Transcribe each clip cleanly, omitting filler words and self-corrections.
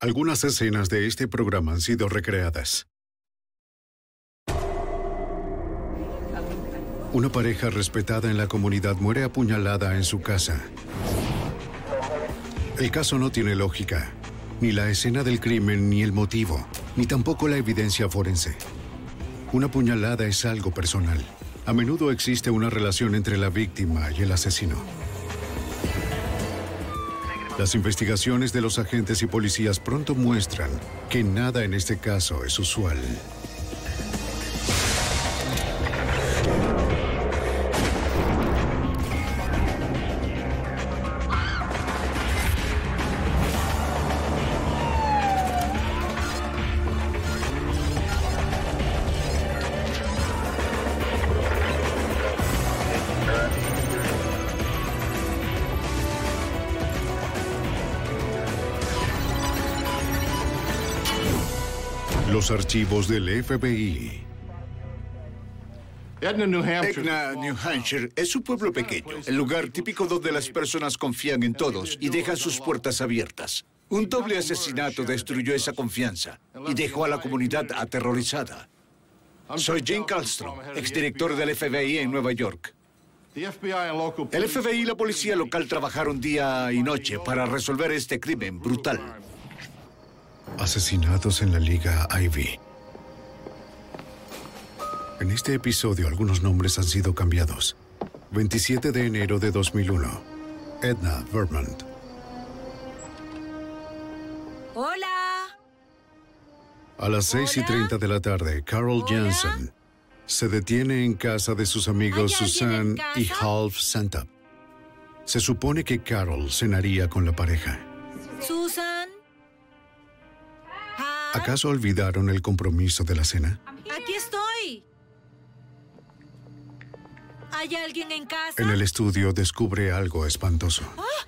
Algunas escenas de este programa han sido recreadas. Una pareja respetada en la comunidad muere apuñalada en su casa. El caso no tiene lógica. Ni la escena del crimen, ni el motivo, ni tampoco la evidencia forense. Una puñalada es algo personal. A menudo existe una relación entre la víctima y el asesino. Las investigaciones de los agentes y policías pronto muestran que nada en este caso es usual. Los archivos del FBI. Etna, New Hampshire es un pueblo pequeño, el lugar típico donde las personas confían en todos y dejan sus puertas abiertas. Un doble asesinato destruyó esa confianza y dejó a la comunidad aterrorizada. Soy Jim Kallstrom, exdirector del FBI en Nueva York. El FBI y la policía local trabajaron día y noche para resolver este crimen brutal. Asesinatos en la Liga Ivy. En este episodio, algunos nombres han sido cambiados. 27 de enero de 2001. Edna Vermont. ¡Hola! A las 6:30 de la tarde, Carol Jansen se detiene en casa de sus amigos Susan y Half Santa. Se supone que Carol cenaría con la pareja. ¿Susan? ¿Acaso olvidaron el compromiso de la cena? ¡Aquí estoy! ¿Hay alguien en casa? En el estudio descubre algo espantoso.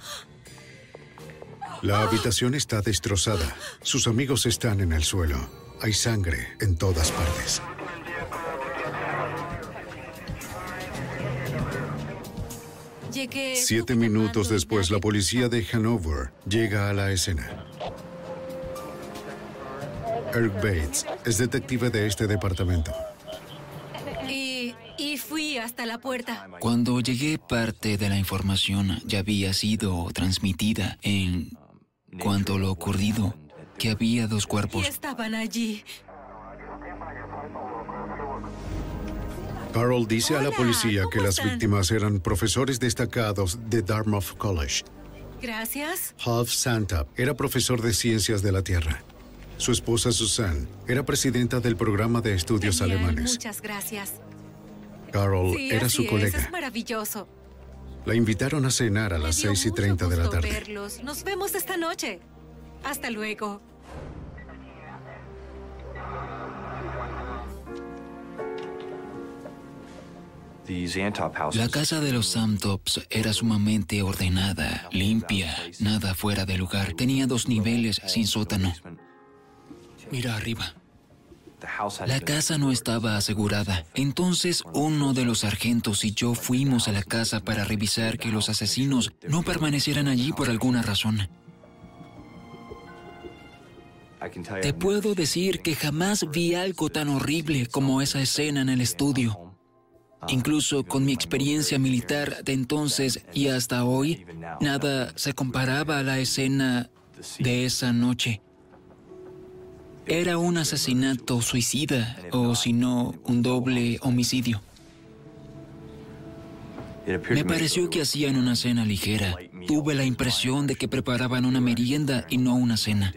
La habitación está destrozada. Sus amigos están en el suelo. Hay sangre en todas partes. Llegué 7 minutos después, la policía de Hanover llega a la escena. Eric Bates es detective de este departamento. Y fui hasta la puerta. Cuando llegué, parte de la información ya había sido transmitida en cuanto a lo ocurrido, que había 2 cuerpos. Y estaban allí. Carol dice a la Hola, policía que ¿cómo las están? víctimas eran profesores destacados de Dartmouth College. Gracias. Half Santa era profesor de ciencias de la Tierra. Su esposa Susan era presidenta del programa de estudios Genial, alemanes. Muchas gracias. Carol Sí, era así su es colega. maravilloso. La invitaron a cenar a las Me dio 6:30 de la mucho gusto tarde. verlos. Nos vemos esta noche. Hasta luego. La casa de los Samtops era sumamente ordenada, limpia, nada fuera de lugar. Tenía 2 niveles sin sótano. Mira arriba. La casa no estaba asegurada. Entonces, uno de los sargentos y yo fuimos a la casa para revisar que los asesinos no permanecieran allí por alguna razón. Te puedo decir que jamás vi algo tan horrible como esa escena en el estudio. Incluso con mi experiencia militar de entonces y hasta hoy, nada se comparaba a la escena de esa noche. Era un asesinato suicida, o si no, un doble homicidio. Me pareció que hacían una cena ligera. Tuve la impresión de que preparaban una merienda y no una cena.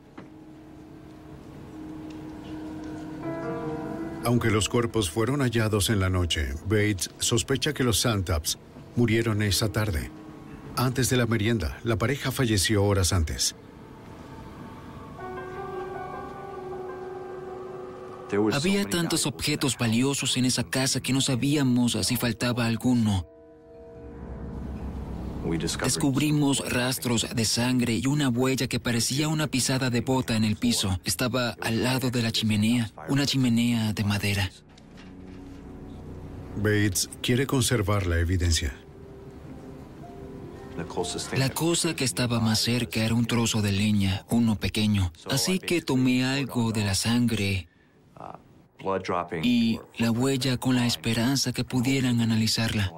Aunque los cuerpos fueron hallados en la noche, Bates sospecha que los Santaps murieron esa tarde. Antes de la merienda, la pareja falleció horas antes. Había tantos objetos valiosos en esa casa que no sabíamos si faltaba alguno. Descubrimos rastros de sangre y una huella que parecía una pisada de bota en el piso. Estaba al lado de la chimenea, una chimenea de madera. Bates quiere conservar la evidencia. La cosa que estaba más cerca era un trozo de leña, uno pequeño. Así que tomé algo de la sangre y la huella con la esperanza que pudieran analizarla.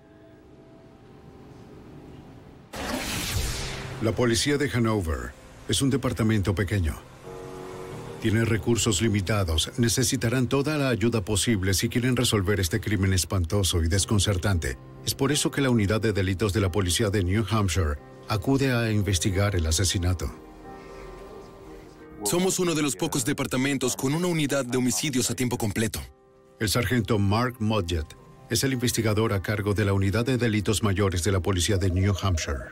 La policía de Hanover es un departamento pequeño. Tiene recursos limitados. Necesitarán toda la ayuda posible si quieren resolver este crimen espantoso y desconcertante. Es por eso que la unidad de delitos de la policía de New Hampshire acude a investigar el asesinato. Somos uno de los pocos departamentos con una unidad de homicidios a tiempo completo. El sargento Mark Modjet es el investigador a cargo de la unidad de delitos mayores de la policía de New Hampshire.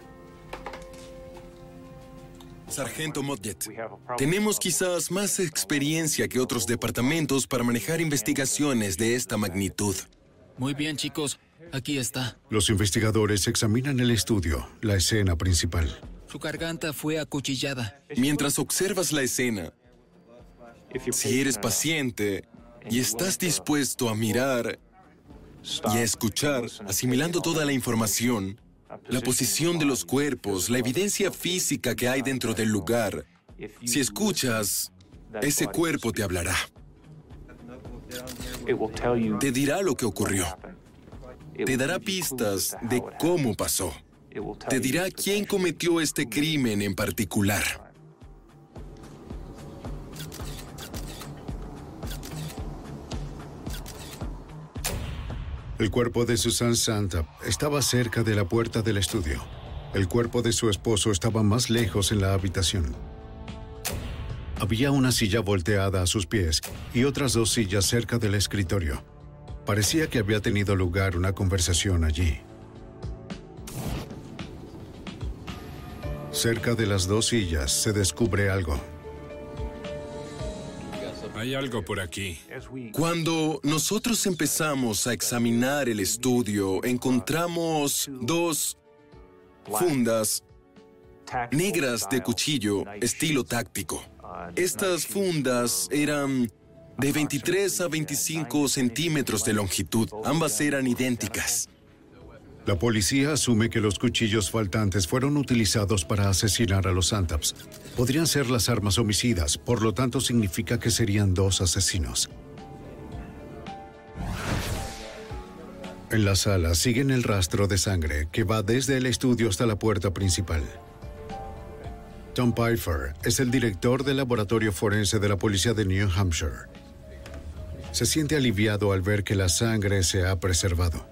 Sargento Modjet, tenemos quizás más experiencia que otros departamentos para manejar investigaciones de esta magnitud. Muy bien, chicos. Aquí está. Los investigadores examinan el estudio, la escena principal. Su garganta fue acuchillada. Mientras observas la escena, si eres paciente y estás dispuesto a mirar y a escuchar, asimilando toda la información, la posición de los cuerpos, la evidencia física que hay dentro del lugar, si escuchas, ese cuerpo te hablará. Te dirá lo que ocurrió. Te dará pistas de cómo pasó. Te dirá quién cometió este crimen en particular. El cuerpo de Susan Santap estaba cerca de la puerta del estudio. El cuerpo de su esposo estaba más lejos en la habitación. Había una silla volteada a sus pies y otras dos sillas cerca del escritorio. Parecía que había tenido lugar una conversación allí. Cerca de las dos sillas se descubre algo. Hay algo por aquí. Cuando nosotros empezamos a examinar el estudio, encontramos dos fundas negras de cuchillo estilo táctico. Estas fundas eran de 23 a 25 centímetros de longitud. Ambas eran idénticas. La policía asume que los cuchillos faltantes fueron utilizados para asesinar a los Santaps. Podrían ser las armas homicidas, por lo tanto significa que serían dos asesinos. En la sala siguen el rastro de sangre que va desde el estudio hasta la puerta principal. Tom Pfeiffer es el director del laboratorio forense de la policía de New Hampshire. Se siente aliviado al ver que la sangre se ha preservado.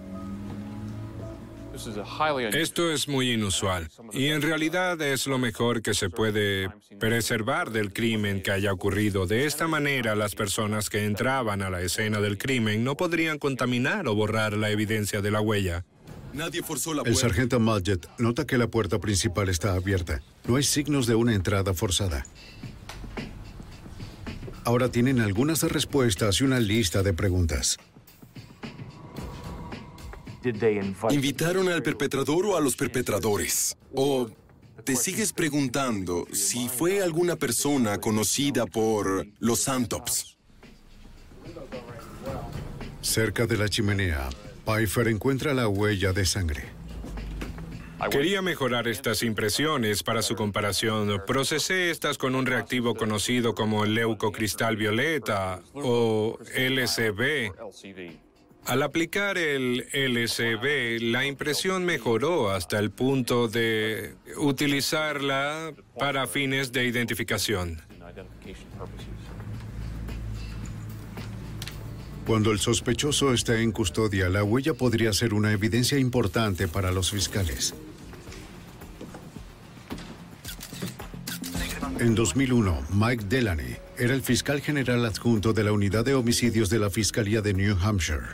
Esto es muy inusual y en realidad es lo mejor que se puede preservar del crimen que haya ocurrido. De esta manera, las personas que entraban a la escena del crimen no podrían contaminar o borrar la evidencia de la huella. Nadie forzó la El puerta. sargento Modjet nota que la puerta principal está abierta. No hay signos de una entrada forzada. Ahora tienen algunas respuestas y una lista de preguntas. ¿Invitaron al perpetrador o a los perpetradores? ¿O te sigues preguntando si fue alguna persona conocida por los Santaps? Cerca de la chimenea, Pfeiffer encuentra la huella de sangre. Quería mejorar estas impresiones para su comparación. Procesé estas con un reactivo conocido como leucocristal violeta o LCB. Al aplicar el LCB, la impresión mejoró hasta el punto de utilizarla para fines de identificación. Cuando el sospechoso está en custodia, la huella podría ser una evidencia importante para los fiscales. En 2001, Mike Delaney era el fiscal general adjunto de la unidad de homicidios de la Fiscalía de New Hampshire.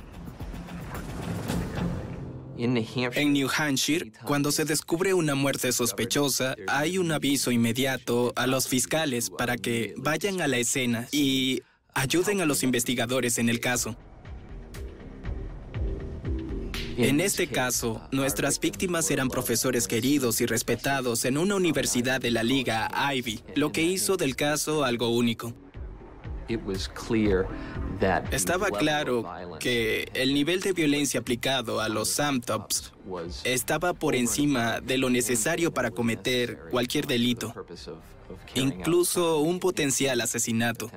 En New Hampshire, cuando se descubre una muerte sospechosa, hay un aviso inmediato a los fiscales para que vayan a la escena y ayuden a los investigadores en el caso. En este caso, nuestras víctimas eran profesores queridos y respetados en una universidad de la Liga Ivy, lo que hizo del caso algo único. Estaba claro que el nivel de violencia aplicado a los Samtops estaba por encima de lo necesario para cometer cualquier delito, incluso un potencial asesinato.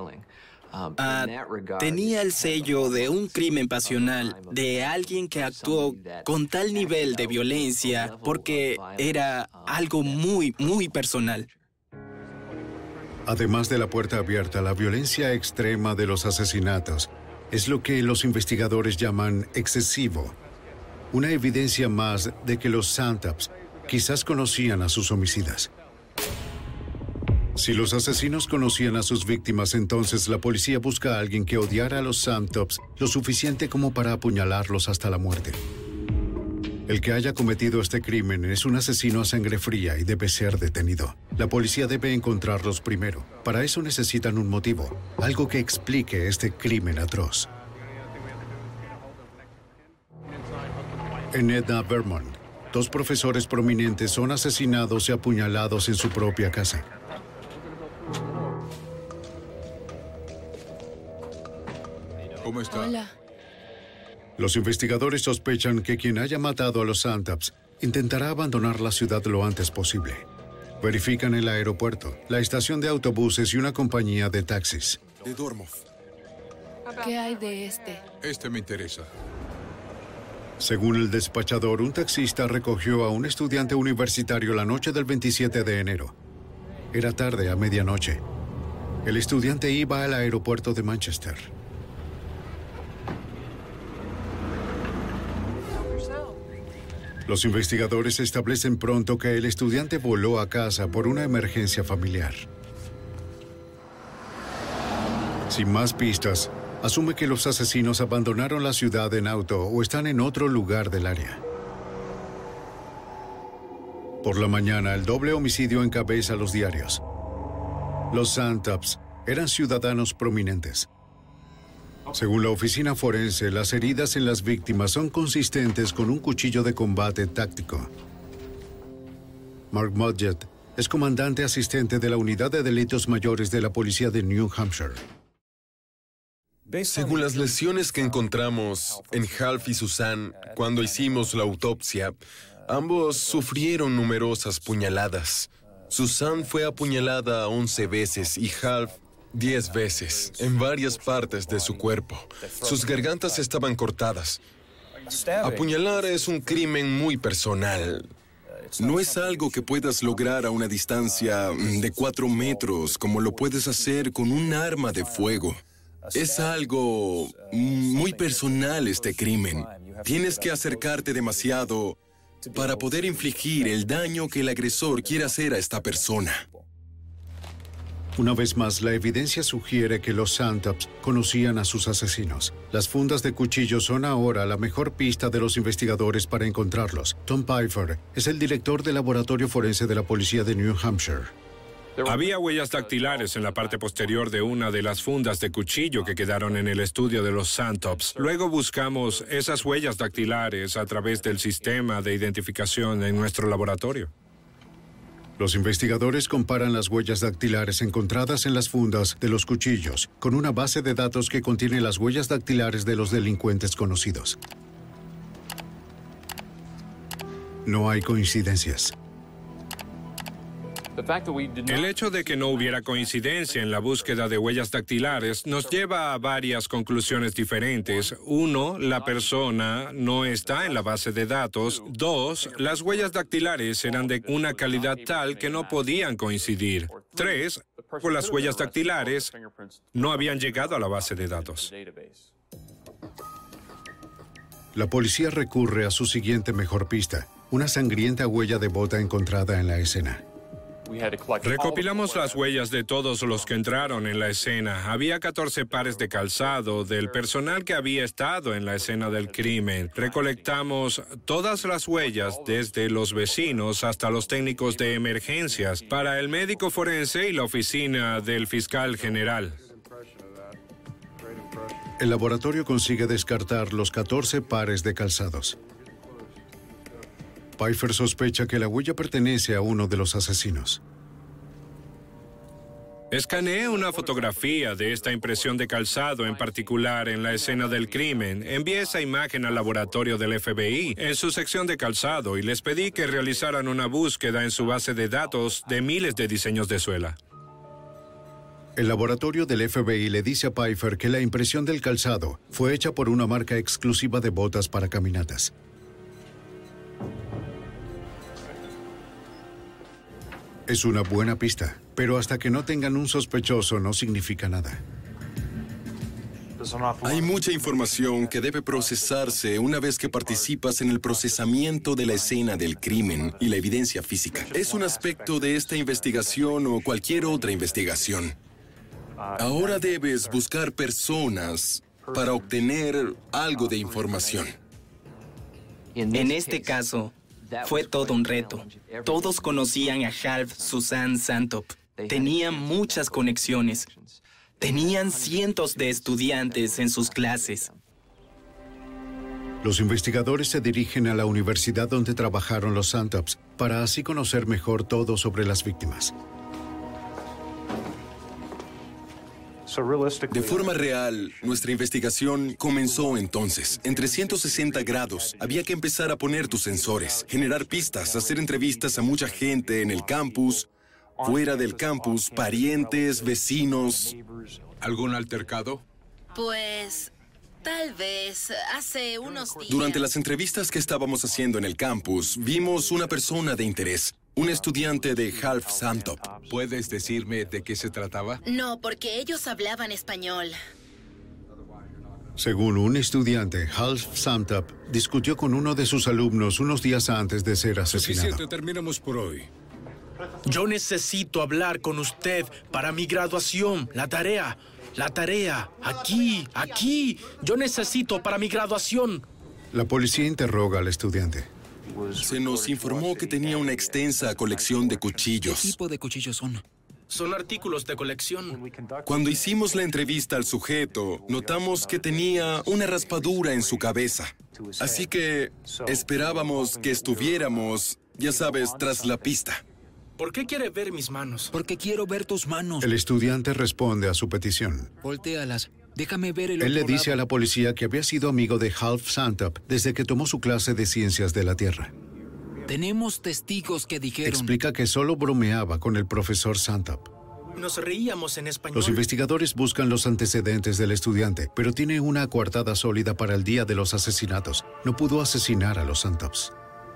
Tenía el sello de un crimen pasional, de alguien que actuó con tal nivel de violencia porque era algo muy, muy personal. Además de la puerta abierta, la violencia extrema de los asesinatos es lo que los investigadores llaman excesivo. Una evidencia más de que los Samtops quizás conocían a sus homicidas. Si los asesinos conocían a sus víctimas, entonces la policía busca a alguien que odiara a los Samtops lo suficiente como para apuñalarlos hasta la muerte. El que haya cometido este crimen es un asesino a sangre fría y debe ser detenido. La policía debe encontrarlos primero. Para eso necesitan un motivo, algo que explique este crimen atroz. En Edna, Vermont, 2 profesores prominentes son asesinados y apuñalados en su propia casa. ¿Cómo está? Hola. Los investigadores sospechan que quien haya matado a los Samtops intentará abandonar la ciudad lo antes posible. Verifican el aeropuerto, la estación de autobuses y una compañía de taxis. De Dormov. ¿Qué hay de este? Este me interesa. Según el despachador, un taxista recogió a un estudiante universitario la noche del 27 de enero. Era tarde, a medianoche. El estudiante iba al aeropuerto de Manchester. Los investigadores establecen pronto que el estudiante voló a casa por una emergencia familiar. Sin más pistas, asume que los asesinos abandonaron la ciudad en auto o están en otro lugar del área. Por la mañana, el doble homicidio encabeza los diarios. Los Samtops eran ciudadanos prominentes. Según la oficina forense, las heridas en las víctimas son consistentes con un cuchillo de combate táctico. Mark Mudgett es comandante asistente de la Unidad de Delitos Mayores de la Policía de New Hampshire. Según las lesiones que encontramos en Half y Susan cuando hicimos la autopsia, ambos sufrieron numerosas puñaladas. Susan fue apuñalada 11 veces y Half 10 veces, en varias partes de su cuerpo. Sus gargantas estaban cortadas. Apuñalar es un crimen muy personal. No es algo que puedas lograr a una distancia de 4 metros, como lo puedes hacer con un arma de fuego. Es algo muy personal este crimen. Tienes que acercarte demasiado para poder infligir el daño que el agresor quiere hacer a esta persona. Una vez más, la evidencia sugiere que los Samtops conocían a sus asesinos. Las fundas de cuchillos son ahora la mejor pista de los investigadores para encontrarlos. Tom Pfeiffer es el director del laboratorio forense de la policía de New Hampshire. Había huellas dactilares en la parte posterior de una de las fundas de cuchillo que quedaron en el estudio de los Samtops. Luego buscamos esas huellas dactilares a través del sistema de identificación en nuestro laboratorio. Los investigadores comparan las huellas dactilares encontradas en las fundas de los cuchillos con una base de datos que contiene las huellas dactilares de los delincuentes conocidos. No hay coincidencias. El hecho de que no hubiera coincidencia en la búsqueda de huellas dactilares nos lleva a varias conclusiones diferentes. 1, la persona no está en la base de datos. 2, las huellas dactilares eran de una calidad tal que no podían coincidir. 3, por las huellas dactilares no habían llegado a la base de datos. La policía recurre a su siguiente mejor pista, una sangrienta huella de bota encontrada en la escena. Recopilamos las huellas de todos los que entraron en la escena. Había 14 pares de calzado del personal que había estado en la escena del crimen. Recolectamos todas las huellas, desde los vecinos hasta los técnicos de emergencias, para el médico forense y la oficina del fiscal general. El laboratorio consigue descartar los 14 pares de calzados. Pfeiffer sospecha que la huella pertenece a uno de los asesinos. Escaneé una fotografía de esta impresión de calzado en particular en la escena del crimen. Envié esa imagen al laboratorio del FBI en su sección de calzado y les pedí que realizaran una búsqueda en su base de datos de miles de diseños de suela. El laboratorio del FBI le dice a Pfeiffer que la impresión del calzado fue hecha por una marca exclusiva de botas para caminatas. Es una buena pista, pero hasta que no tengan un sospechoso no significa nada. Hay mucha información que debe procesarse una vez que participas en el procesamiento de la escena del crimen y la evidencia física. Es un aspecto de esta investigación o cualquier otra investigación. Ahora debes buscar personas para obtener algo de información. En este caso, fue todo un reto. Todos conocían a Half Suzanne Santop. Tenían muchas conexiones. Tenían cientos de estudiantes en sus clases. Los investigadores se dirigen a la universidad donde trabajaron los Santops para así conocer mejor todo sobre las víctimas. De forma real, nuestra investigación comenzó entonces. En 360 grados, había que empezar a poner tus sensores, generar pistas, hacer entrevistas a mucha gente en el campus, fuera del campus, parientes, vecinos. ¿Algún altercado? Pues, tal vez hace unos días. Durante las entrevistas que estábamos haciendo en el campus, vimos una persona de interés. Un estudiante de Half Santop. ¿Puedes decirme de qué se trataba? No, porque ellos hablaban español. Según un estudiante, Half Santop discutió con uno de sus alumnos unos días antes de ser asesinado. Suficiente, terminamos por hoy. Yo necesito hablar con usted para mi graduación. La tarea, aquí. Yo necesito para mi graduación. La policía interroga al estudiante. Se nos informó que tenía una extensa colección de cuchillos. ¿Qué tipo de cuchillos son? Son artículos de colección. Cuando hicimos la entrevista al sujeto, notamos que tenía una raspadura en su cabeza. Así que esperábamos que estuviéramos, ya sabes, tras la pista. ¿Por qué quiere ver mis manos? Porque quiero ver tus manos. El estudiante responde a su petición. Voltéalas. Déjame ver el Él le otro dice a lado. la policía que había sido amigo de Half Santop desde que tomó su clase de ciencias de la Tierra. Tenemos testigos que dijeron... Explica que solo bromeaba con el profesor Santop. Nos reíamos en español. Los investigadores buscan los antecedentes del estudiante, pero tiene una coartada sólida para el día de los asesinatos. No pudo asesinar a los Santops.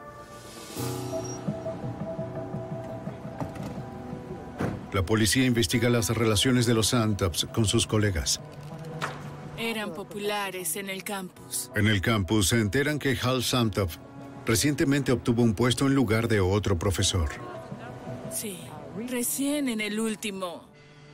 La policía investiga las relaciones de los Santops con sus colegas. Eran populares en el campus. En el campus se enteran que Hal Santop recientemente obtuvo un puesto en lugar de otro profesor. Sí, recién en el último.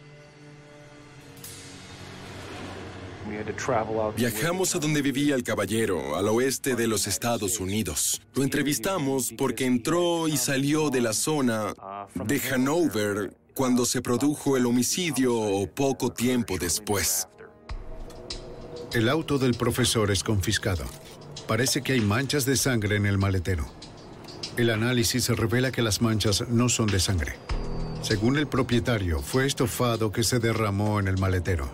Viajamos a donde vivía el caballero, al oeste de los Estados Unidos. Lo entrevistamos porque entró y salió de la zona de Hanover cuando se produjo el homicidio o poco tiempo después. El auto del profesor es confiscado. Parece que hay manchas de sangre en el maletero. El análisis revela que las manchas no son de sangre. Según el propietario, fue estofado que se derramó en el maletero.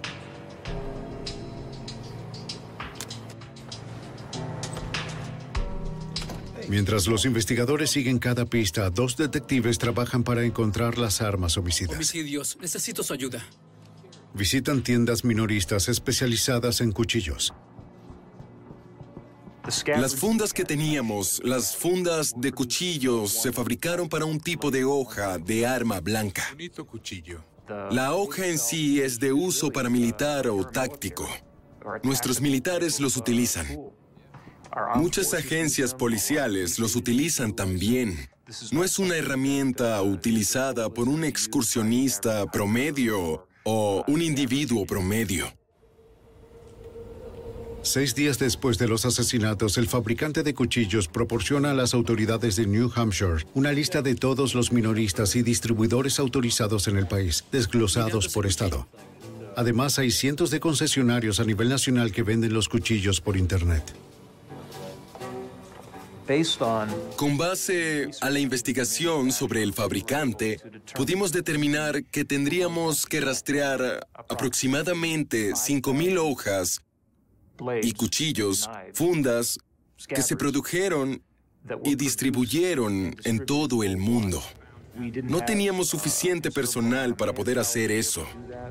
Mientras los investigadores siguen cada pista, dos detectives trabajan para encontrar las armas homicidas. Homicidios, necesito su ayuda. Visitan tiendas minoristas especializadas en cuchillos. Las fundas que teníamos, las fundas de cuchillos, se fabricaron para un tipo de hoja de arma blanca. Bonito cuchillo. La hoja en sí es de uso paramilitar o táctico. Nuestros militares los utilizan. Muchas agencias policiales los utilizan también. No es una herramienta utilizada por un excursionista promedio o un individuo promedio. 6 días después de los asesinatos, el fabricante de cuchillos proporciona a las autoridades de New Hampshire una lista de todos los minoristas y distribuidores autorizados en el país, desglosados por estado. Además, hay cientos de concesionarios a nivel nacional que venden los cuchillos por Internet. Con base a la investigación sobre el fabricante, pudimos determinar que tendríamos que rastrear aproximadamente 5,000 hojas y cuchillos, fundas, que se produjeron y distribuyeron en todo el mundo. No teníamos suficiente personal para poder hacer eso.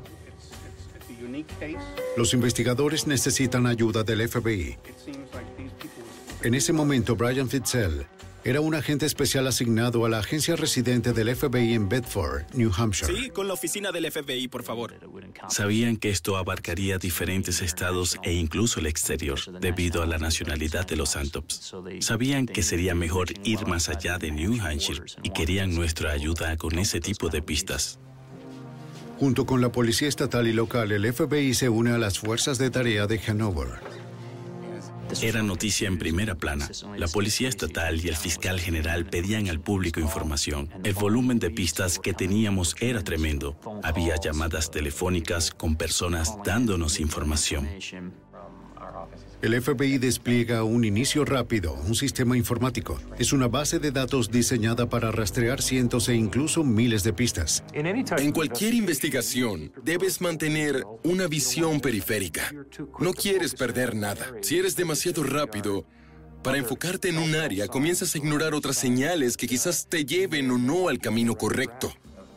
Los investigadores necesitan ayuda del FBI. En ese momento, Brian Fitzell era un agente especial asignado a la agencia residente del FBI en Bedford, New Hampshire. Sí, con la oficina del FBI, por favor. Sabían que esto abarcaría diferentes estados e incluso el exterior, debido a la nacionalidad de los Santops. Sabían que sería mejor ir más allá de New Hampshire y querían nuestra ayuda con ese tipo de pistas. Junto con la policía estatal y local, el FBI se une a las fuerzas de tarea de Hanover. Era noticia en primera plana. La policía estatal y el fiscal general pedían al público información. El volumen de pistas que teníamos era tremendo. Había llamadas telefónicas con personas dándonos información. El FBI despliega un inicio rápido, un sistema informático. Es una base de datos diseñada para rastrear cientos e incluso miles de pistas. En cualquier investigación, debes mantener una visión periférica. No quieres perder nada. Si eres demasiado rápido para enfocarte en un área, comienzas a ignorar otras señales que quizás te lleven o no al camino correcto.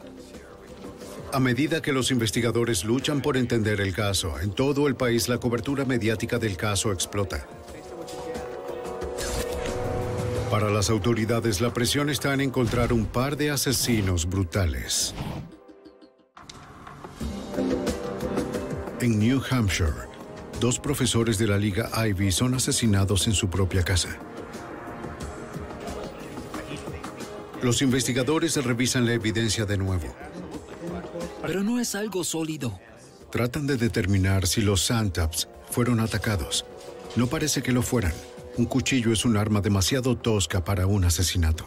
A medida que los investigadores luchan por entender el caso, en todo el país la cobertura mediática del caso explota. Para las autoridades, la presión está en encontrar un par de asesinos brutales. En New Hampshire, 2 profesores de la Liga Ivy son asesinados en su propia casa. Los investigadores revisan la evidencia de nuevo. Pero no es algo sólido. Tratan de determinar si los Santops fueron atacados. No parece que lo fueran. Un cuchillo es un arma demasiado tosca para un asesinato.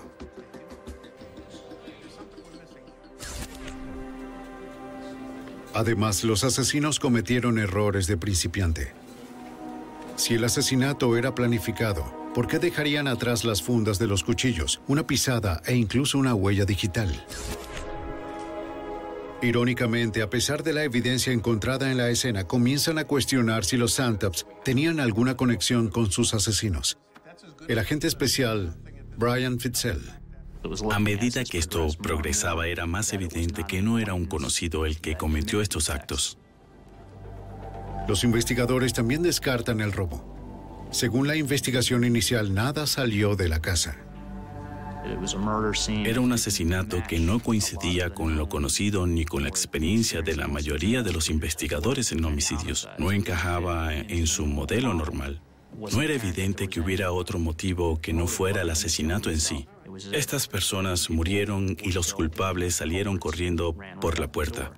Además, los asesinos cometieron errores de principiante. Si el asesinato era planificado, ¿por qué dejarían atrás las fundas de los cuchillos, una pisada e incluso una huella digital? Irónicamente, a pesar de la evidencia encontrada en la escena, comienzan a cuestionar si los Santops tenían alguna conexión con sus asesinos. El agente especial, Brian Fitzell. A medida que esto progresaba, era más evidente que no era un conocido el que cometió estos actos. Los investigadores también descartan el robo. Según la investigación inicial, nada salió de la casa. Era un asesinato que no coincidía con lo conocido ni con la experiencia de la mayoría de los investigadores en homicidios. No encajaba en su modelo normal. No era evidente que hubiera otro motivo que no fuera el asesinato en sí. Estas personas murieron y los culpables salieron corriendo por la puerta.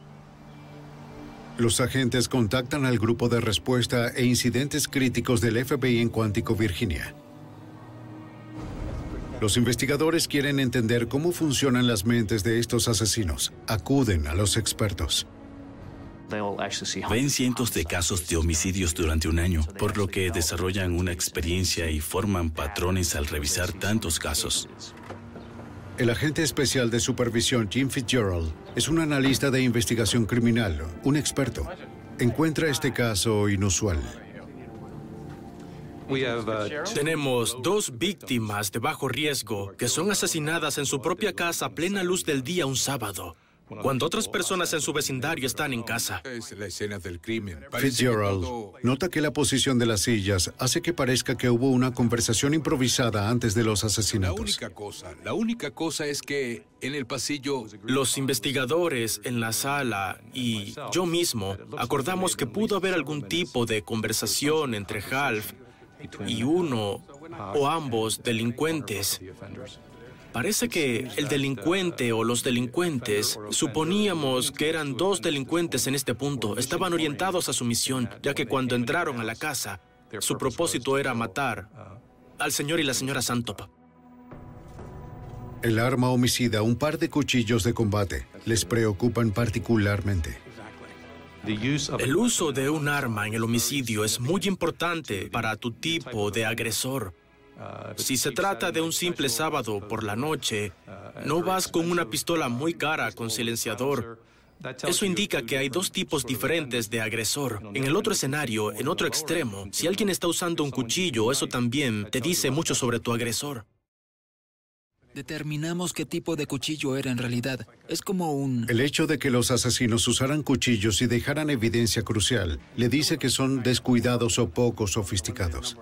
Los agentes contactan al grupo de respuesta e incidentes críticos del FBI en Quantico, Virginia. Los investigadores quieren entender cómo funcionan las mentes de estos asesinos. Acuden a los expertos. Ven cientos de casos de homicidios durante un año, por lo que desarrollan una experiencia y forman patrones al revisar tantos casos. El agente especial de supervisión Jim Fitzgerald es un analista de investigación criminal, un experto. Encuentra este caso inusual. Tenemos 2 víctimas de bajo riesgo que son asesinadas en su propia casa a plena luz del día un sábado, cuando otras personas en su vecindario están en casa. Es la escena del crimen. Fitzgerald nota que la posición de las sillas hace que parezca que hubo una conversación improvisada antes de los asesinatos. La única cosa es que en el pasillo... Los investigadores en la sala y yo mismo acordamos que pudo haber algún tipo de conversación entre Half y uno o ambos delincuentes. Parece que el delincuente o los delincuentes, suponíamos que eran 2 delincuentes en este punto, estaban orientados a su misión, ya que cuando entraron a la casa, su propósito era matar al señor y la señora Santop. El arma homicida, un par de cuchillos de combate, les preocupan particularmente. El uso de un arma en el homicidio es muy importante para tu tipo de agresor. Si se trata de un simple sábado por la noche, no vas con una pistola muy cara con silenciador. Eso indica que hay dos tipos diferentes de agresor. En el otro escenario, en otro extremo, si alguien está usando un cuchillo, eso también te dice mucho sobre tu agresor. Determinamos qué tipo de cuchillo era en realidad. Es como un... El hecho de que los asesinos usaran cuchillos y dejaran evidencia crucial le dice que son descuidados o poco sofisticados.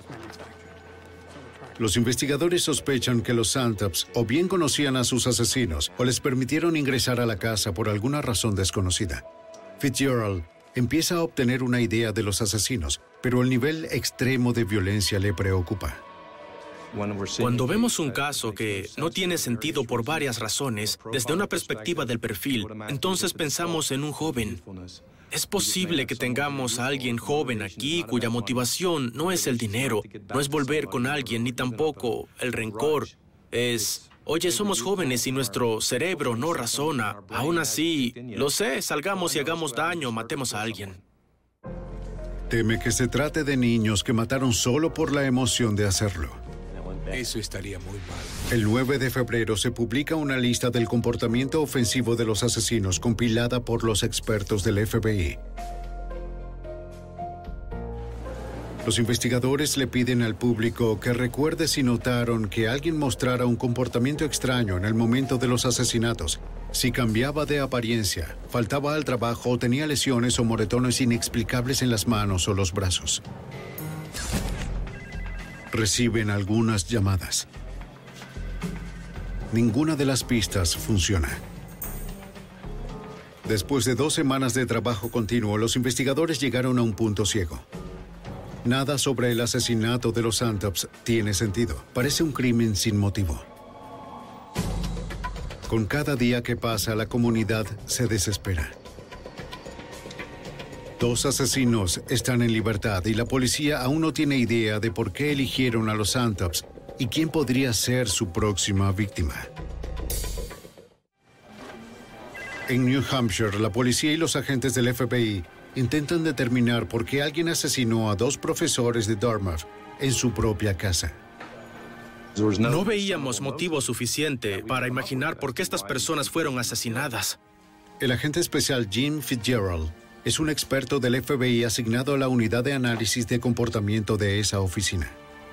Los investigadores sospechan que los Santaps o bien conocían a sus asesinos o les permitieron ingresar a la casa por alguna razón desconocida. Fitzgerald empieza a obtener una idea de los asesinos, pero el nivel extremo de violencia le preocupa. Cuando vemos un caso que no tiene sentido por varias razones, desde una perspectiva del perfil, entonces pensamos en un joven. Es posible que tengamos a alguien joven aquí cuya motivación no es el dinero, no es volver con alguien, ni tampoco el rencor. Es, oye, somos jóvenes y nuestro cerebro no razona. Aún así, lo sé, salgamos y hagamos daño, matemos a alguien. Teme que se trate de niños que mataron solo por la emoción de hacerlo. Eso estaría muy mal. El 9 de febrero se publica una lista del comportamiento ofensivo de los asesinos compilada por los expertos del FBI. Los investigadores le piden al público que recuerde si notaron que alguien mostrara un comportamiento extraño en el momento de los asesinatos, si cambiaba de apariencia, faltaba al trabajo o tenía lesiones o moretones inexplicables en las manos o los brazos. Reciben algunas llamadas. Ninguna de las pistas funciona. Después de 2 semanas de trabajo continuo, los investigadores llegaron a un punto ciego. Nada sobre el asesinato de los Santaps tiene sentido. Parece un crimen sin motivo. Con cada día que pasa, la comunidad se desespera. 2 asesinos están en libertad y la policía aún no tiene idea de por qué eligieron a los Santaps y quién podría ser su próxima víctima. En New Hampshire, la policía y los agentes del FBI intentan determinar por qué alguien asesinó a 2 profesores de Dartmouth en su propia casa. No veíamos motivo suficiente para imaginar por qué estas personas fueron asesinadas. El agente especial Jim Fitzgerald es un experto del FBI asignado a la unidad de análisis de comportamiento de esa oficina.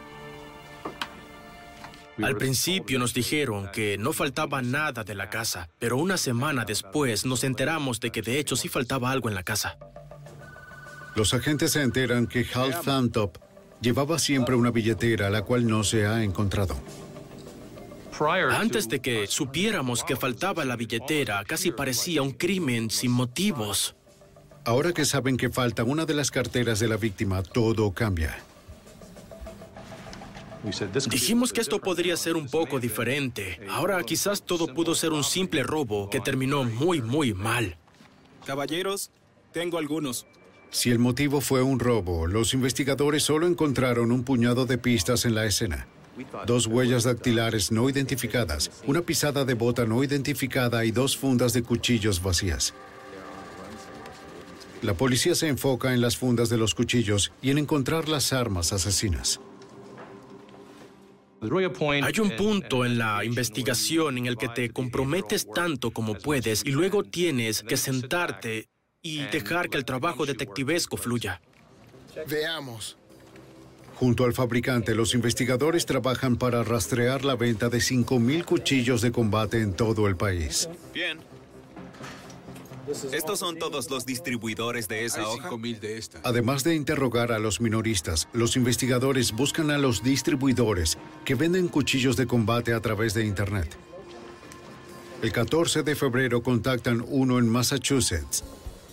Al principio nos dijeron que no faltaba nada de la casa, pero una semana después nos enteramos de que de hecho sí faltaba algo en la casa. Los agentes se enteran que Hal Santop llevaba siempre una billetera, la cual no se ha encontrado. Antes de que supiéramos que faltaba la billetera, casi parecía un crimen sin motivos. Ahora que saben que falta una de las carteras de la víctima, todo cambia. Dijimos que esto podría ser un poco diferente. Ahora quizás todo pudo ser un simple robo que terminó muy, muy mal. Caballeros, tengo algunos. Si el motivo fue un robo, los investigadores solo encontraron un puñado de pistas en la escena. 2 huellas dactilares no identificadas, una pisada de bota no identificada y 2 fundas de cuchillos vacías. La policía se enfoca en las fundas de los cuchillos y en encontrar las armas asesinas. Hay un punto en la investigación en el que te comprometes tanto como puedes y luego tienes que sentarte y dejar que el trabajo detectivesco fluya. Veamos. Junto al fabricante, los investigadores trabajan para rastrear la venta de 5,000 cuchillos de combate en todo el país. Bien. ¿Estos son todos los distribuidores de esa hoja? 5,000 de esta. Además de interrogar a los minoristas, los investigadores buscan a los distribuidores que venden cuchillos de combate a través de Internet. El 14 de febrero contactan uno en Massachusetts.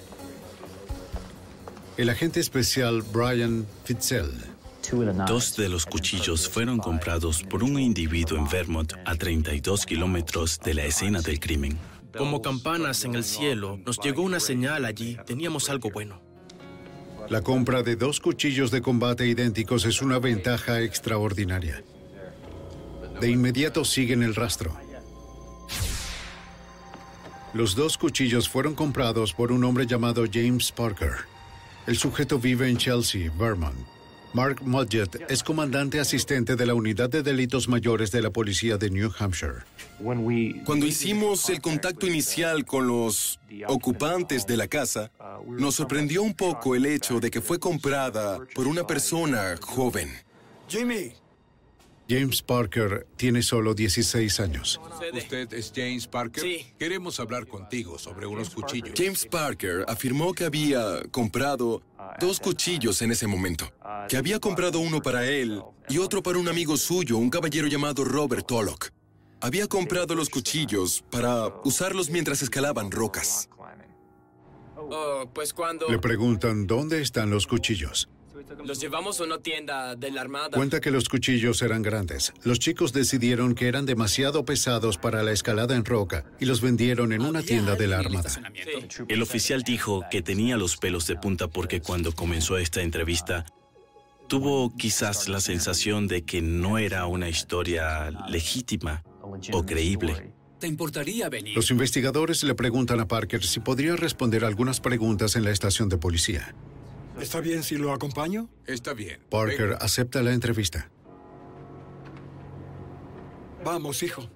El agente especial Brian Fitzel. 2 de los cuchillos fueron comprados por un individuo en Vermont a 32 kilómetros de la escena del crimen. Como campanas en el cielo, nos llegó una señal allí. Teníamos algo bueno. La compra de 2 cuchillos de combate idénticos es una ventaja extraordinaria. De inmediato siguen el rastro. Los 2 cuchillos fueron comprados por un hombre llamado James Parker. El sujeto vive en Chelsea, Vermont. Mark Mudgett es comandante asistente de la Unidad de Delitos Mayores de la Policía de New Hampshire. Cuando hicimos el contacto inicial con los ocupantes de la casa, nos sorprendió un poco el hecho de que fue comprada por una persona joven. Jimmy. James Parker tiene solo 16 años. ¿Usted es James Parker? Sí. Queremos hablar contigo sobre unos cuchillos. James Parker afirmó que había comprado 2 cuchillos en ese momento, que había comprado uno para él y otro para un amigo suyo, un caballero llamado Robert Tulloch. Había comprado los cuchillos para usarlos mientras escalaban rocas. Oh, pues cuando Le preguntan dónde están los cuchillos. los llevamos a una tienda de la Armada. Cuenta que los cuchillos eran grandes. Los chicos decidieron que eran demasiado pesados para la escalada en roca y los vendieron en una tienda de la Armada. El oficial dijo que tenía los pelos de punta porque cuando comenzó esta entrevista, tuvo quizás la sensación de que no era una historia legítima o creíble. ¿Te importaría venir? Los investigadores le preguntan a Parker si podría responder algunas preguntas en la estación de policía. ¿Está bien si lo acompaño? Está bien. Parker acepta la entrevista. Vamos, hijo.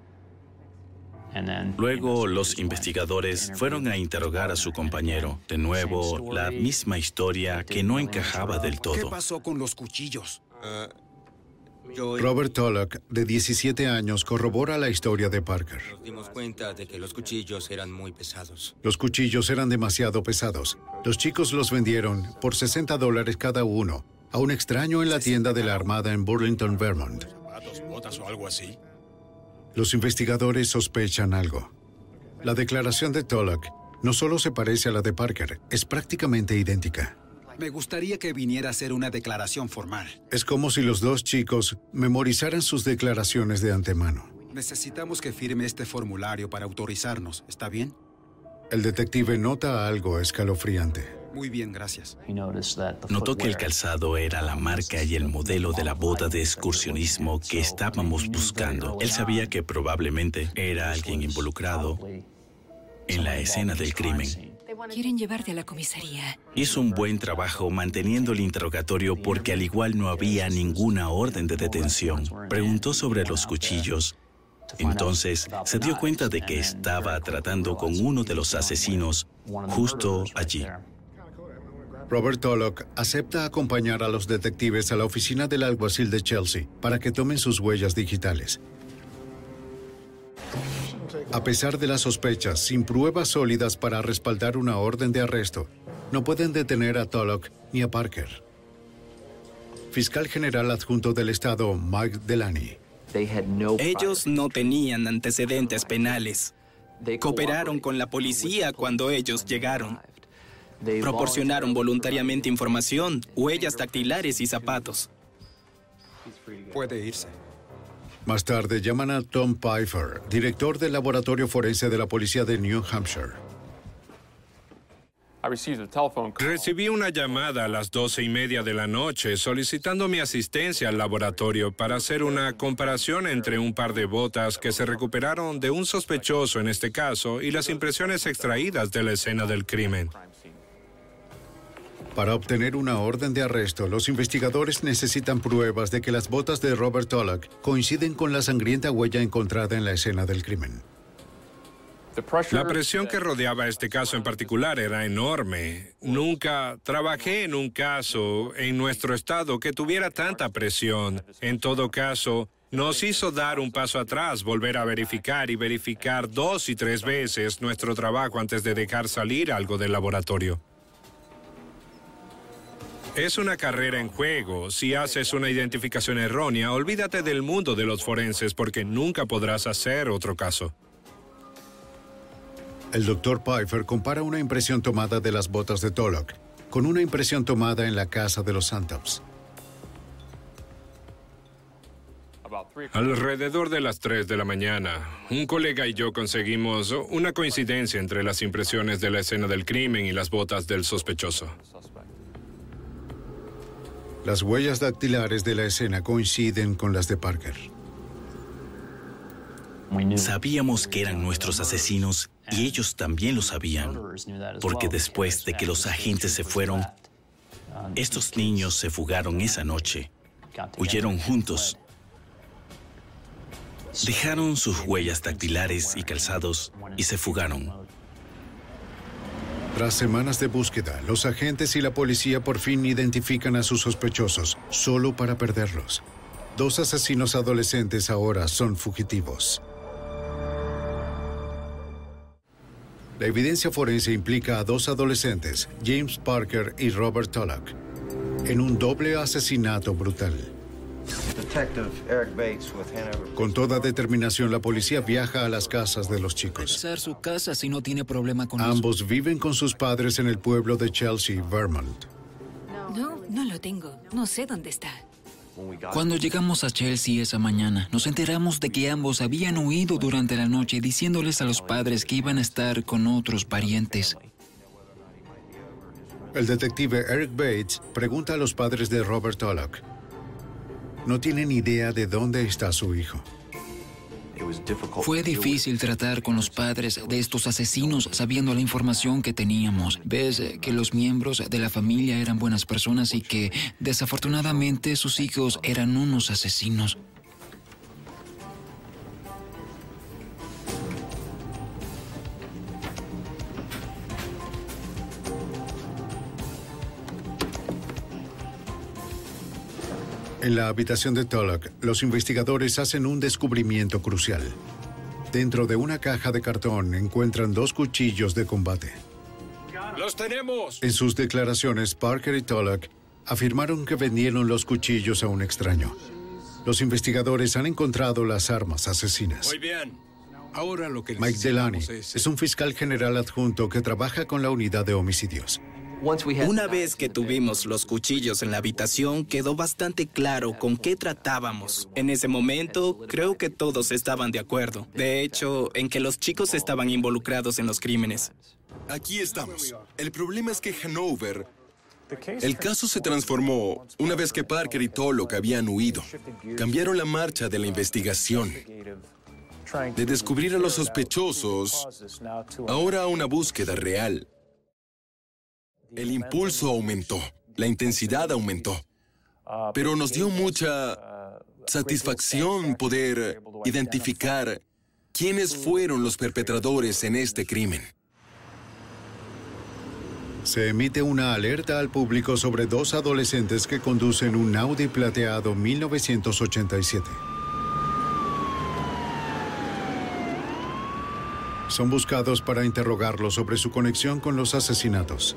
Luego los investigadores fueron a interrogar a su compañero. De nuevo, la misma historia que no encajaba del ¿Qué todo. pasó con los cuchillos? Robert Tulloch, de 17 años, corrobora la historia de Parker. Nos dimos cuenta de que los cuchillos eran muy pesados. Los cuchillos eran demasiado pesados. Los chicos los vendieron por $60 cada uno a un extraño en la tienda de la Armada en Burlington, Vermont. ¿Botas o algo así? Los investigadores sospechan algo. La declaración de Tulloch no solo se parece a la de Parker, es prácticamente idéntica. Me gustaría que viniera a hacer una declaración formal. Es como si los dos chicos memorizaran sus declaraciones de antemano. Necesitamos que firme este formulario para autorizarnos, ¿está bien? El detective nota algo escalofriante. Muy bien, gracias. Notó que el calzado era la marca y el modelo de la bota de excursionismo que estábamos buscando. Él sabía que probablemente era alguien involucrado en la escena del crimen. Quieren llevarte a la comisaría. Hizo un buen trabajo manteniendo el interrogatorio porque al igual no había ninguna orden de detención. Preguntó sobre los cuchillos. Entonces se dio cuenta de que estaba tratando con uno de los asesinos justo allí. Robert Tulloch acepta acompañar a los detectives a la oficina del alguacil de Chelsea para que tomen sus huellas digitales. A pesar de las sospechas, sin pruebas sólidas para respaldar una orden de arresto, no pueden detener a Tulloch ni a Parker. Fiscal General Adjunto del Estado, Mike Delaney. Ellos no tenían antecedentes penales. Cooperaron con la policía cuando ellos llegaron. Proporcionaron voluntariamente información, huellas dactilares y zapatos. Puede irse. Más tarde llaman a Tom Pfeiffer, director del laboratorio forense de la policía de New Hampshire. Recibí una llamada a las 12:30 de la noche solicitando mi asistencia al laboratorio para hacer una comparación entre un par de botas que se recuperaron de un sospechoso en este caso y las impresiones extraídas de la escena del crimen. Para obtener una orden de arresto, los investigadores necesitan pruebas de que las botas de Robert Tulloch coinciden con la sangrienta huella encontrada en la escena del crimen. La presión que rodeaba este caso en particular era enorme. Nunca trabajé en un caso en nuestro estado que tuviera tanta presión. En todo caso, nos hizo dar un paso atrás, volver a verificar y verificar 2 y 3 veces nuestro trabajo antes de dejar salir algo del laboratorio. Es una carrera en juego. Si haces una identificación errónea, olvídate del mundo de los forenses porque nunca podrás hacer otro caso. El Dr. Pfeiffer compara una impresión tomada de las botas de Tulloch con una impresión tomada en la casa de los Santops. Alrededor de las 3 de la mañana, un colega y yo conseguimos una coincidencia entre las impresiones de la escena del crimen y las botas del sospechoso. Las huellas dactilares de la escena coinciden con las de Parker. Sabíamos que eran nuestros asesinos y ellos también lo sabían, porque después de que los agentes se fueron, Estos niños se fugaron esa noche. Huyeron juntos. Dejaron sus huellas dactilares y calzados y se fugaron. Tras semanas de búsqueda, los agentes y la policía por fin identifican a sus sospechosos, solo para perderlos. 2 asesinos adolescentes ahora son fugitivos. La evidencia forense implica a 2 adolescentes, James Parker y Robert Tulloch, en un doble asesinato brutal. Con toda determinación, la policía viaja a las casas de los chicos. Su casa si no tiene problema con Ambos viven con sus padres en el pueblo de Chelsea, Vermont. No lo tengo. No sé dónde está. Cuando llegamos a Chelsea esa mañana, nos enteramos de que ambos habían huido durante la noche, diciéndoles a los padres que iban a estar con otros parientes. El detective Eric Bates pregunta a los padres de Robert Tulloch. No tienen idea de dónde está su hijo. Fue difícil tratar con los padres de estos asesinos sabiendo la información que teníamos. Ves que los miembros de la familia eran buenas personas y que, desafortunadamente, sus hijos eran unos asesinos. En la habitación de Tulloch, los investigadores hacen un descubrimiento crucial. Dentro de una caja de cartón encuentran 2 cuchillos de combate. ¡Los tenemos! En sus declaraciones, Parker y Tulloch afirmaron que vendieron los cuchillos a un extraño. Los investigadores han encontrado las armas asesinas. Muy bien. Ahora lo que Mike Delaney es un fiscal general adjunto que trabaja con la unidad de homicidios. Una vez que tuvimos los cuchillos en la habitación, quedó bastante claro con qué tratábamos. En ese momento, creo que todos estaban de acuerdo. De hecho, en que los chicos estaban involucrados en los crímenes. Aquí estamos. El problema es que Hanover... El caso se transformó una vez que Parker y Tulloch habían huido. Cambiaron la marcha de la investigación. De descubrir a los sospechosos, ahora a una búsqueda real. El impulso aumentó, la intensidad aumentó, pero nos dio mucha satisfacción poder identificar quiénes fueron los perpetradores en este crimen. Se emite una alerta al público sobre 2 adolescentes que conducen un Audi plateado 1987. Son buscados para interrogarlos sobre su conexión con los asesinatos.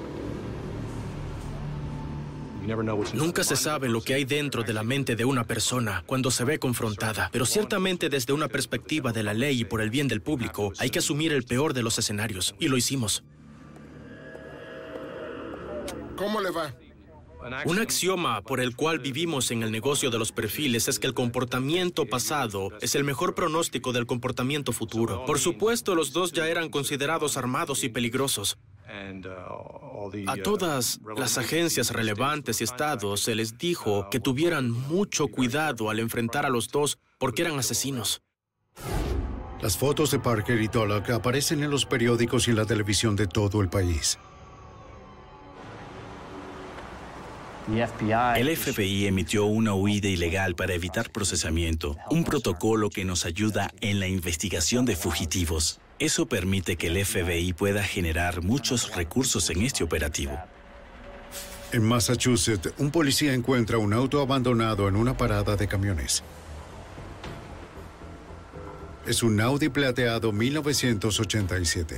Nunca se sabe lo que hay dentro de la mente de una persona cuando se ve confrontada, pero ciertamente desde una perspectiva de la ley y por el bien del público, hay que asumir el peor de los escenarios, y lo hicimos. ¿Cómo le va? Un axioma por el cual vivimos en el negocio de los perfiles es que el comportamiento pasado es el mejor pronóstico del comportamiento futuro. Por supuesto, los 2 ya eran considerados armados y peligrosos. A todas las agencias relevantes y estados se les dijo que tuvieran mucho cuidado al enfrentar a los 2 porque eran asesinos. Las fotos de Parker y Tulloch aparecen en los periódicos y en la televisión de todo el país. El FBI emitió una huida ilegal para evitar procesamiento, un protocolo que nos ayuda en la investigación de fugitivos. Eso permite que el FBI pueda generar muchos recursos en este operativo. En Massachusetts, un policía encuentra un auto abandonado en una parada de camiones. Es un Audi plateado 1987.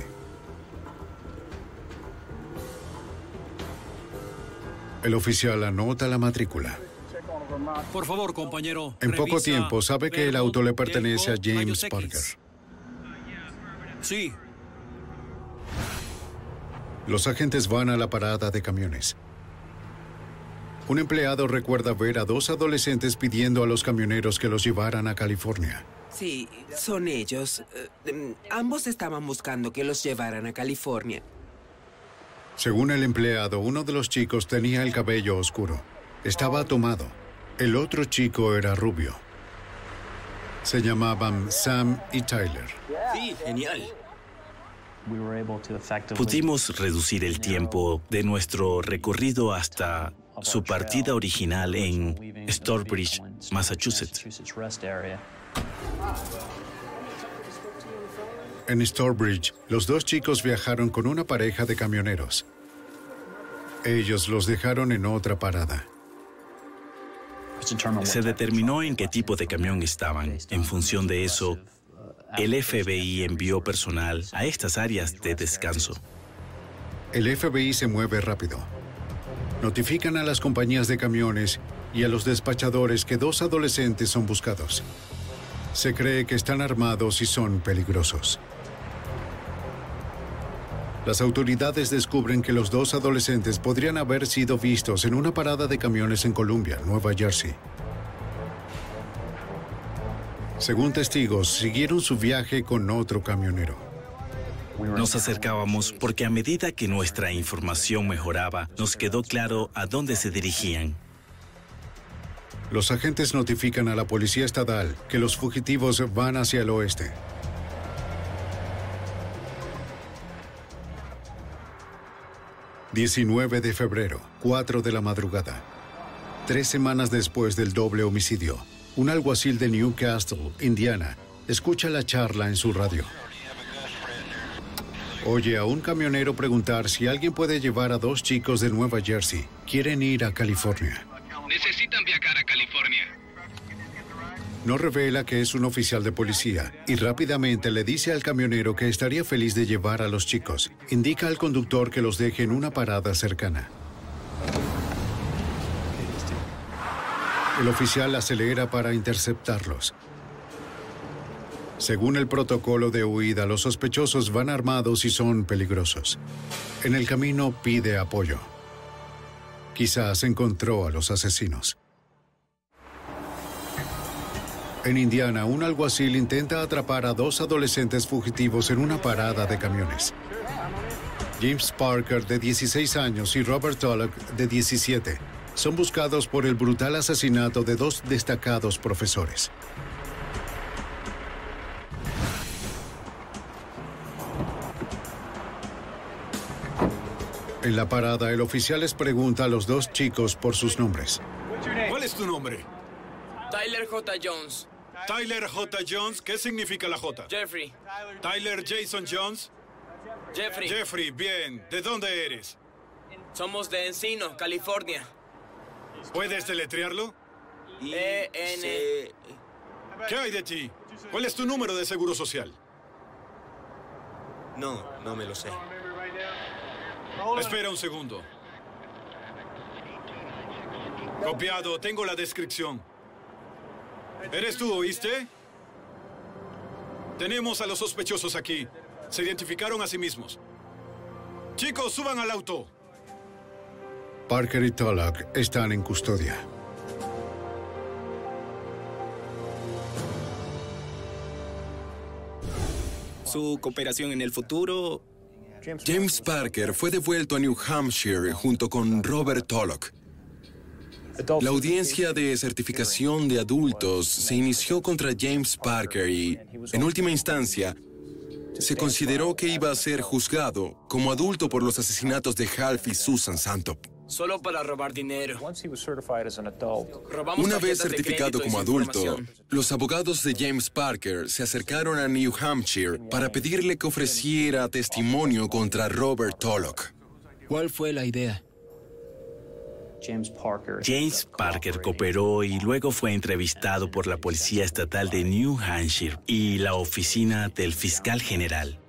El oficial anota la matrícula. Por favor, compañero. En poco tiempo sabe que el auto le pertenece a James Parker. Sí. Los agentes van a la parada de camiones. Un empleado recuerda ver a 2 adolescentes pidiendo a los camioneros que los llevaran a California. Sí, son ellos. Ambos estaban buscando que los llevaran a California. Según el empleado, uno de los chicos tenía el cabello oscuro. Estaba tomado. El otro chico era rubio. Se llamaban Sam y Tyler. Sí, genial. Pudimos reducir el tiempo de nuestro recorrido hasta su partida original en Storebridge, Massachusetts. En Storebridge, los dos chicos viajaron con una pareja de camioneros. Ellos los dejaron en otra parada. Se determinó en qué tipo de camión estaban. En función de eso, el FBI envió personal a estas áreas de descanso. El FBI se mueve rápido. Notifican a las compañías de camiones y a los despachadores que dos adolescentes son buscados. Se cree que están armados y son peligrosos. Las autoridades descubren que los dos adolescentes podrían haber sido vistos en una parada de camiones en Columbia, Nueva Jersey. Según testigos, siguieron su viaje con otro camionero. Nos acercábamos porque a medida que nuestra información mejoraba, nos quedó claro a dónde se dirigían. Los agentes notifican a la policía estatal que los fugitivos van hacia el oeste. ...19 de febrero, 4 de la madrugada. 3 semanas después del doble homicidio, un alguacil de Newcastle, Indiana, escucha la charla en su radio. Oye a un camionero preguntar si alguien puede llevar a dos chicos de Nueva Jersey. Quieren ir a California. Necesitan viajar a California. No revela que es un oficial de policía y rápidamente le dice al camionero que estaría feliz de llevar a los chicos. Indica al conductor que los deje en una parada cercana. El oficial acelera para interceptarlos. Según el protocolo de huida, los sospechosos van armados y son peligrosos. En el camino pide apoyo. Quizás encontró a los asesinos. En Indiana, un alguacil intenta atrapar a dos adolescentes fugitivos en una parada de camiones. James Parker, de 16 años, y Robert Tulloch, de 17, son buscados por el brutal asesinato de dos destacados profesores. En la parada, el oficial les pregunta a los dos chicos por sus nombres. ¿Cuál es tu nombre? Tyler J. Jones. Tyler J. Jones, ¿qué significa la J? Jeffrey. Tyler Jason Jones. Jeffrey. Jeffrey, bien. ¿De dónde eres? Somos de Encino, California. ¿Puedes deletrearlo? E-N... ¿Qué hay de ti? ¿Cuál es tu número de seguro social? No me lo sé. Espera un segundo. Copiado, tengo la descripción. ¿Eres tú, oíste? Tenemos a los sospechosos aquí. Se identificaron a sí mismos. Chicos, suban al auto. Parker y Tulloch están en custodia. Su cooperación en el futuro... James Parker fue devuelto a New Hampshire junto con Robert Tulloch. La audiencia de certificación de adultos se inició contra James Parker y, en última instancia, se consideró que iba a ser juzgado como adulto por los asesinatos de Half y Susan Santop. Solo para robar dinero. Una vez certificado como adulto, los abogados de James Parker se acercaron a New Hampshire para pedirle que ofreciera testimonio contra Robert Tulloch. ¿Cuál fue la idea? James Parker cooperó y luego fue entrevistado por la Policía Estatal de New Hampshire y la oficina del fiscal general.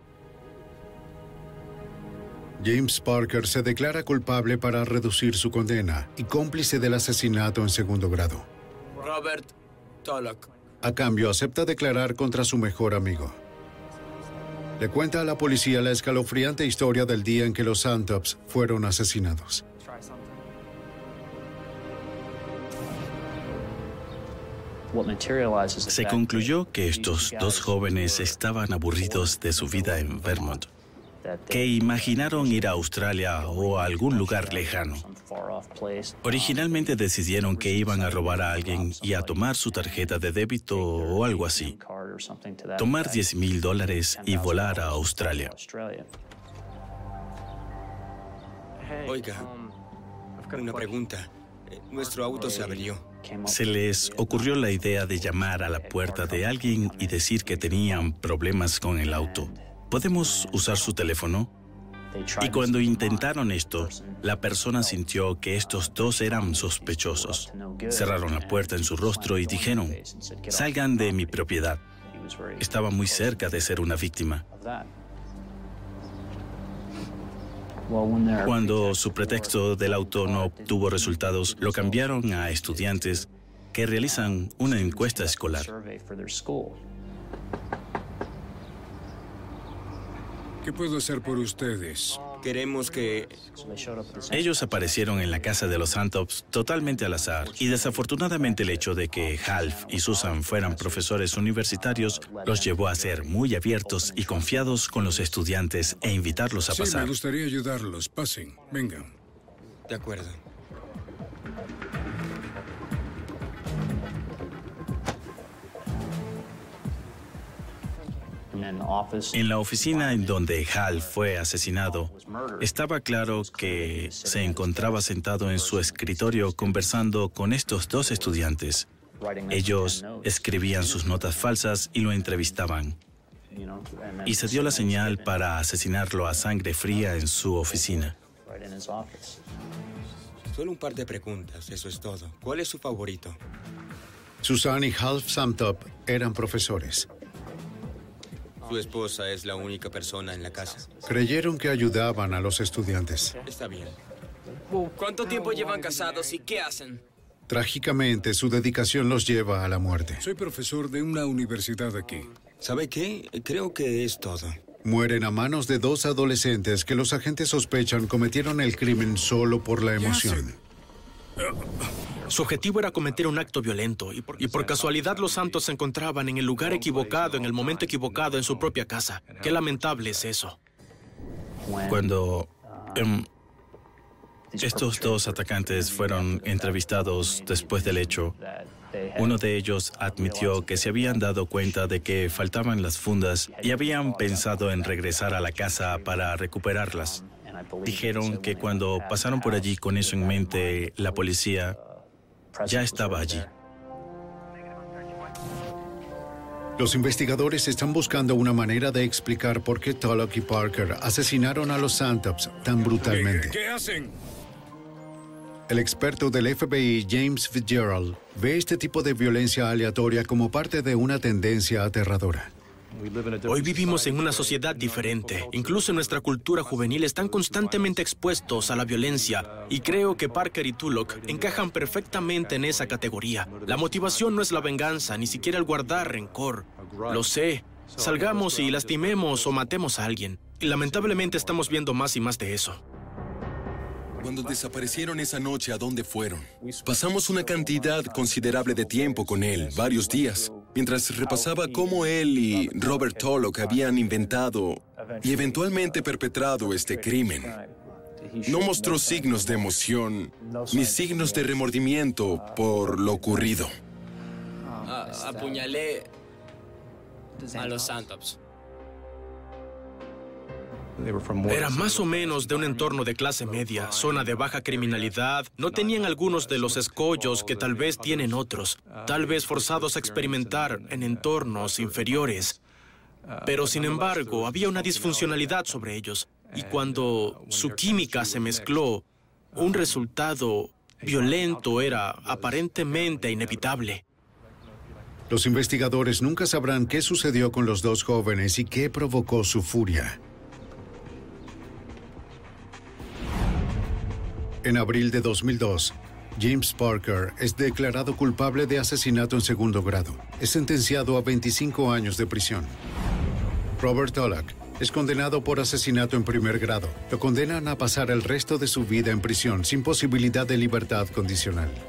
James Parker se declara culpable para reducir su condena y cómplice del asesinato en segundo grado. Robert Tulloch. A cambio, acepta declarar contra su mejor amigo. Le cuenta a la policía la escalofriante historia del día en que los Santops fueron asesinados. Se concluyó que estos dos jóvenes estaban aburridos de su vida en Vermont, que imaginaron ir a Australia o a algún lugar lejano. Originalmente decidieron que iban a robar a alguien y a tomar su tarjeta de débito o algo así. tomar $10,000 y volar a Australia. Oiga, una pregunta. Nuestro auto se averió. Se les ocurrió la idea de llamar a la puerta de alguien y decir que tenían problemas con el auto. ¿Podemos usar su teléfono? Y cuando intentaron esto, la persona sintió que estos dos eran sospechosos. Cerraron la puerta en su rostro y dijeron, salgan de mi propiedad. Estaba muy cerca de ser una víctima. Cuando su pretexto del auto no obtuvo resultados, lo cambiaron a estudiantes que realizan una encuesta escolar. ¿Qué puedo hacer por ustedes? Queremos que... Ellos aparecieron en la casa de los Santops totalmente al azar, y desafortunadamente el hecho de que Half y Susan fueran profesores universitarios los llevó a ser muy abiertos y confiados con los estudiantes e invitarlos a pasar. Sí, me gustaría ayudarlos. Pasen, vengan. De acuerdo. En la oficina en donde Hal fue asesinado, estaba claro que se encontraba sentado en su escritorio conversando con estos dos estudiantes. Ellos escribían sus notas falsas y lo entrevistaban. Y se dio la señal para asesinarlo a sangre fría en su oficina. Solo un par de preguntas, eso es todo. ¿Cuál es su favorito? Susan y Half Santop eran profesores. Su esposa es la única persona en la casa. Creyeron que ayudaban a los estudiantes. Está bien. ¿Cuánto tiempo llevan casados y qué hacen? Trágicamente, su dedicación los lleva a la muerte. Soy profesor de una universidad aquí. ¿Sabe qué? Creo que es todo. Mueren a manos de dos adolescentes que los agentes sospechan cometieron el crimen solo por la emoción. Su objetivo era cometer un acto violento y por casualidad los Santos se encontraban en el lugar equivocado, en el momento equivocado, en su propia casa. Qué lamentable es eso. Cuando estos dos atacantes fueron entrevistados después del hecho, uno de ellos admitió que se habían dado cuenta de que faltaban las fundas y habían pensado en regresar a la casa para recuperarlas. Dijeron que cuando pasaron por allí con eso en mente, la policía ya estaba allí. Los investigadores están buscando una manera de explicar por qué Tulloch y Parker asesinaron a los Santops tan brutalmente. ¿Qué hacen? El experto del FBI, James Fitzgerald, ve este tipo de violencia aleatoria como parte de una tendencia aterradora. Hoy vivimos en una sociedad diferente. Incluso en nuestra cultura juvenil están constantemente expuestos a la violencia y creo que Parker y Tulloch encajan perfectamente en esa categoría. La motivación no es la venganza, ni siquiera el guardar rencor. Lo sé. Salgamos y lastimemos o matemos a alguien. Y lamentablemente estamos viendo más y más de eso. Cuando desaparecieron esa noche, ¿a dónde fueron? Pasamos una cantidad considerable de tiempo con él, varios días, mientras repasaba cómo él y Robert Tulloch habían inventado y eventualmente perpetrado este crimen. No mostró signos de emoción ni signos de remordimiento por lo ocurrido. Apuñalé a los Santops. Eran más o menos de un entorno de clase media, zona de baja criminalidad. No tenían algunos de los escollos que tal vez tienen otros, tal vez forzados a experimentar en entornos inferiores. Pero sin embargo, había una disfuncionalidad sobre ellos. Y cuando su química se mezcló, un resultado violento era aparentemente inevitable. Los investigadores nunca sabrán qué sucedió con los dos jóvenes y qué provocó su furia. En abril de 2002, James Parker es declarado culpable de asesinato en segundo grado. Es sentenciado a 25 años de prisión. Robert Tulloch es condenado por asesinato en primer grado. Lo condenan a pasar el resto de su vida en prisión sin posibilidad de libertad condicional.